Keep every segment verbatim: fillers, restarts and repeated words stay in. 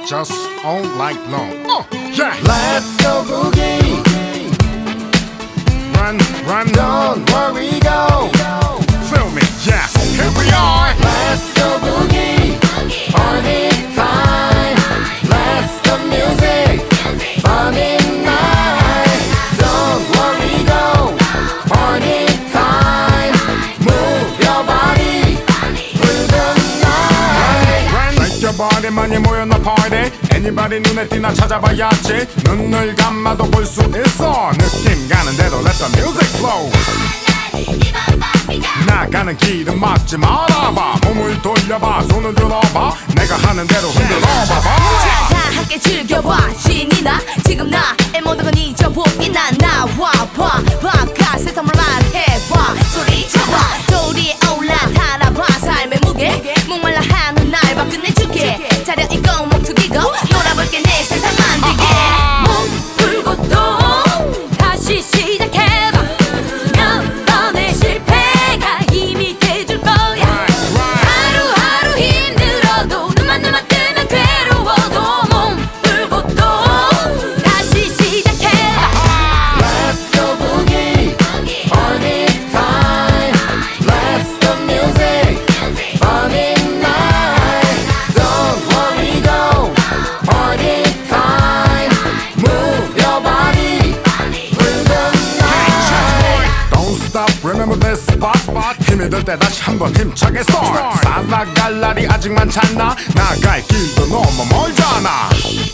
just all night long. Uh, yeah. Let's go boogie. Run, run, Don't worry, go. feel me, yes. Here we are. Let's go boogie. Party time. Let's the music. Funny night. Don't worry, go. Party time. Move your body. Through the night. Run, make your body 많이 모였나 party. Anybody 눈에 띄나 찾아봐야지. 눈을 감아도 볼 수 있어. 느낌 가는 대로 let the music flow. 나가는 길은 막지 말아봐. 몸을 돌려봐. 손을 들어봐. 내가 하는 대로 흔들어봐봐. 다 함께 즐겨봐. 신이 나 지금 나의 모든 건 잊어보기 난 나와 봐. 바깥 세상을 말해봐. 소리쳐봐. 돌이 올라타나봐. 삶의 무게 목말라 하는 날 봐. 끝내줄게. 차려입고 몸투기고 놀아볼게. 내 세상 만들게. 몸 풀고 또 다시 시작해봐. 몇 번의 실패가 힘이 돼줄 거야. 하루하루 힘들어도 눈만 눈만 뜨면 괴로워도 몸 풀고 또 다시 시작해봐. Let's go boogie. Party time. Let's the music. Funny night. Don't worry, go. Party time. Move your body. Through the night. Don't stop, remember this spot, spot. 힘이 들 때 다시 한번 힘차게 start. 살아갈 날이 아직 많잖아. 나갈 길도 너무 멀잖아.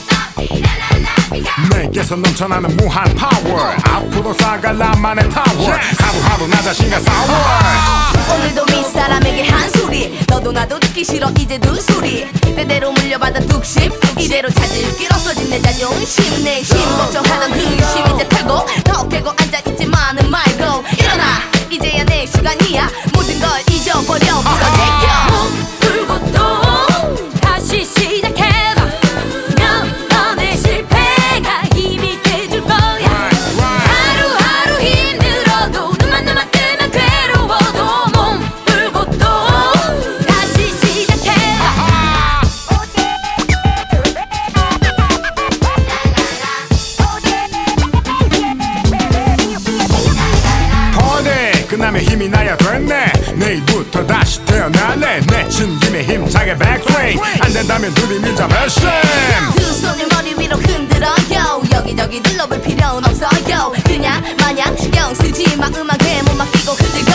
내게서 넘쳐나는 무한 파워. 앞으로 쌓아갈 나만의 타워. 하루하루 나 자신과 싸워. 오늘도 윗사람에게 한 소리. 너도 나도 듣기 싫어 이제 두 소리. 때대로 물려받은 뚝심. 이대로 찾을 길 없어진 내 자존심. 내심 걱정하던 근심 이제 털고 더 깨고 앉아있지만은 말고 일어나. 이제야 내 시간이야. 모든 걸 잊어버려. 불어제껴. 몸 풀고 또 다시 시작해봐. 몇 번의 실패가 힘이 돼줄 거야. 하루하루 힘들어도 눈만 눈만 뜨면 괴로워도 몸 풀고 또 다시 시작해봐. party 끝나면 힘이 나야 됐네. 내일부터 다시 태어날래. 내친 김에 힘차게 backswing. 안 된다면 들이밀자 배심. 두 손을 머리 위로 흔들어요. 여기저기 둘러볼 필요는 없어요. 그냥 마냥 신경 쓰지 마. 음악에 못 맡기고 흔들고